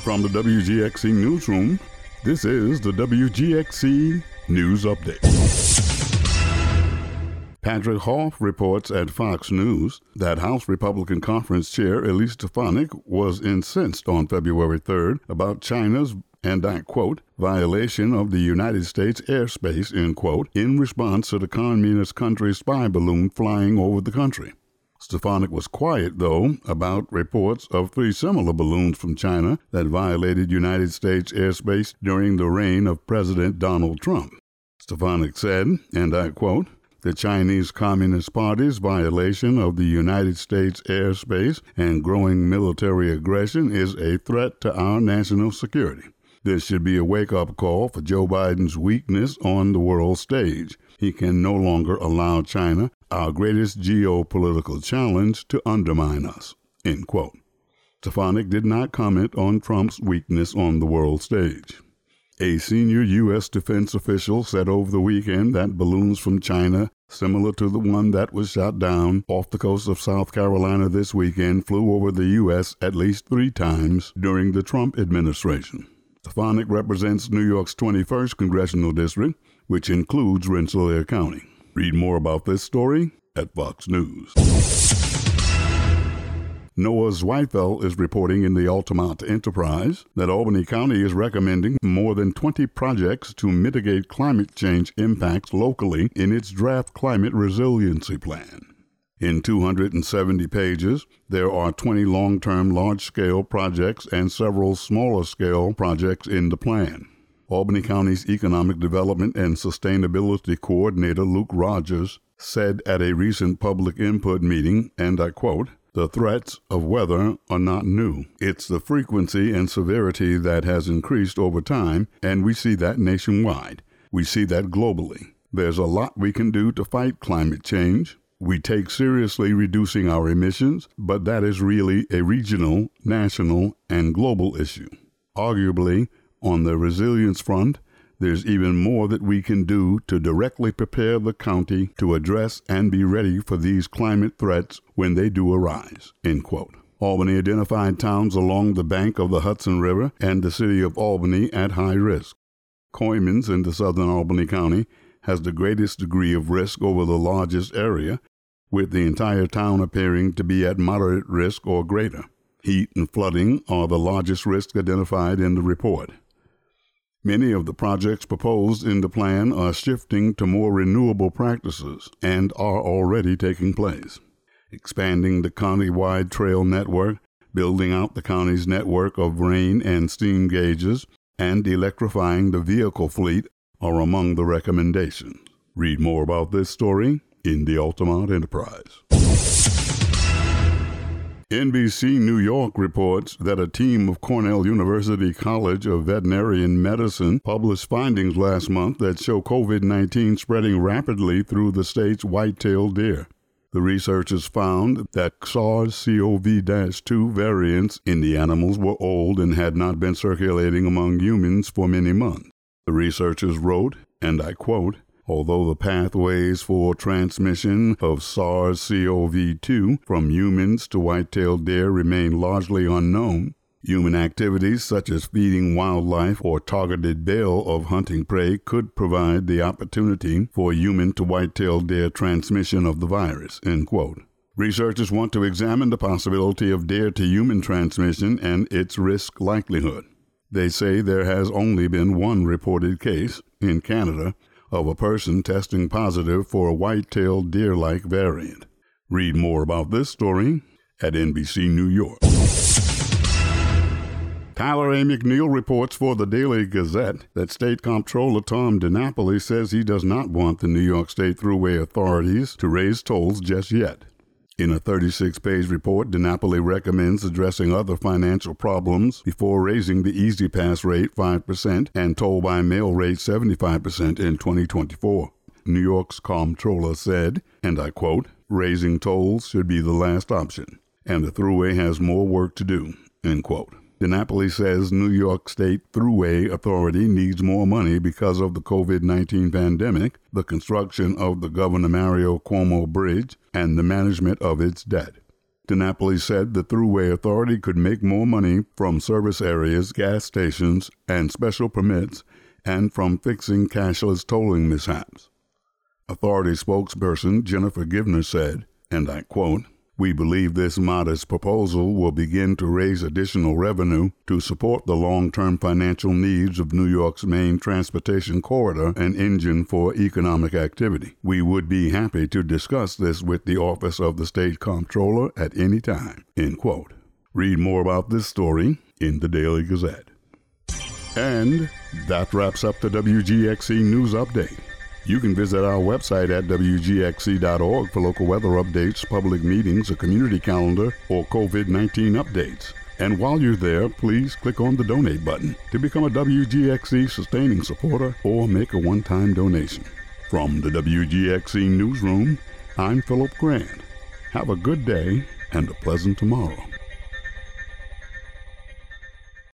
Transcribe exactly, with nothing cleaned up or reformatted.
From the W G X C Newsroom, this is the W G X C News Update. Patrick Hoff reports at Fox News that House Republican Conference Chair Elise Stefanik was incensed on February third about China's, and I quote, violation of the United States airspace, end quote, in response to the communist country's spy balloon flying over the country. Stefanik was quiet, though, about reports of three similar balloons from China that violated United States airspace during the reign of President Donald Trump. Stefanik said, and I quote, the Chinese Communist Party's violation of the United States airspace and growing military aggression is a threat to our national security. This should be a wake-up call for Joe Biden's weakness on the world stage. He can no longer allow China, our greatest geopolitical challenge, to undermine us, end quote. Stefanik did not comment on Trump's weakness on the world stage. A senior U S defense official said over the weekend that balloons from China, similar to the one that was shot down off the coast of South Carolina this weekend, flew over the U S at least three times during the Trump administration. Stefanik represents New York's twenty-first Congressional District, which includes Rensselaer County. Read more about this story at Fox News. Noah Zweifel is reporting in the Altamont Enterprise that Albany County is recommending more than twenty projects to mitigate climate change impacts locally in its draft climate resiliency plan. In two hundred seventy pages, there are twenty long-term large-scale projects and several smaller-scale projects in the plan. Albany County's Economic Development and Sustainability Coordinator Luke Rogers said at a recent public input meeting, and I quote, the threats of weather are not new. It's the frequency and severity that has increased over time, and we see that nationwide. We see that globally. There's a lot we can do to fight climate change. We take seriously reducing our emissions, but that is really a regional, national, and global issue. Arguably, on the resilience front, there's even more that we can do to directly prepare the county to address and be ready for these climate threats when they do arise, end quote. Albany identified towns along the bank of the Hudson River and the city of Albany at high risk. Coymans in the southern Albany County has the greatest degree of risk over the largest area, with the entire town appearing to be at moderate risk or greater. Heat and flooding are the largest risks identified in the report. Many of the projects proposed in the plan are shifting to more renewable practices and are already taking place. Expanding the county-wide trail network, building out the county's network of rain and steam gauges, and electrifying the vehicle fleet are among the recommendations. Read more about this story in the Altamont Enterprise. N B C New York reports that a team of Cornell University College of Veterinary Medicine published findings last month that show COVID nineteen spreading rapidly through the state's white-tailed deer. The researchers found that SARS-C o V two variants in the animals were old and had not been circulating among humans for many months. The researchers wrote, and I quote, although the pathways for transmission of SARS-C o V two from humans to white-tailed deer remain largely unknown, human activities such as feeding wildlife or targeted bail of hunting prey could provide the opportunity for human to white-tailed deer transmission of the virus, end quote. Researchers want to examine the possibility of deer to human transmission and its risk likelihood. They say there has only been one reported case, in Canada, of a person testing positive for a white-tailed deer-like variant. Read more about this story at N B C New York. Tyler A. McNeil reports for the Daily Gazette that State Comptroller Tom DiNapoli says he does not want the New York State Thruway authorities to raise tolls just yet. In a thirty-six page report, DiNapoli recommends addressing other financial problems before raising the Easy Pass rate five percent and toll-by-mail rate seventy-five percent in twenty twenty-four. New York's comptroller said, and I quote, raising tolls should be the last option, and the Thruway has more work to do, end quote. DiNapoli says New York State Thruway Authority needs more money because of the COVID nineteen pandemic, the construction of the Governor Mario Cuomo Bridge, and the management of its debt. DiNapoli said the Thruway Authority could make more money from service areas, gas stations, and special permits, and from fixing cashless tolling mishaps. Authority spokesperson Jennifer Givner said, and I quote, "We believe this modest proposal will begin to raise additional revenue to support the long-term financial needs of New York's main transportation corridor and engine for economic activity. We would be happy to discuss this with the Office of the State Comptroller at any time." End quote. Read more about this story in the Daily Gazette. And that wraps up the W G X C News Update. You can visit our website at W G X C dot org for local weather updates, public meetings, a community calendar, or COVID nineteen updates. And while you're there, please click on the donate button to become a W G X C sustaining supporter or make a one-time donation. From the W G X C Newsroom, I'm Philip Grant. Have a good day and a pleasant tomorrow.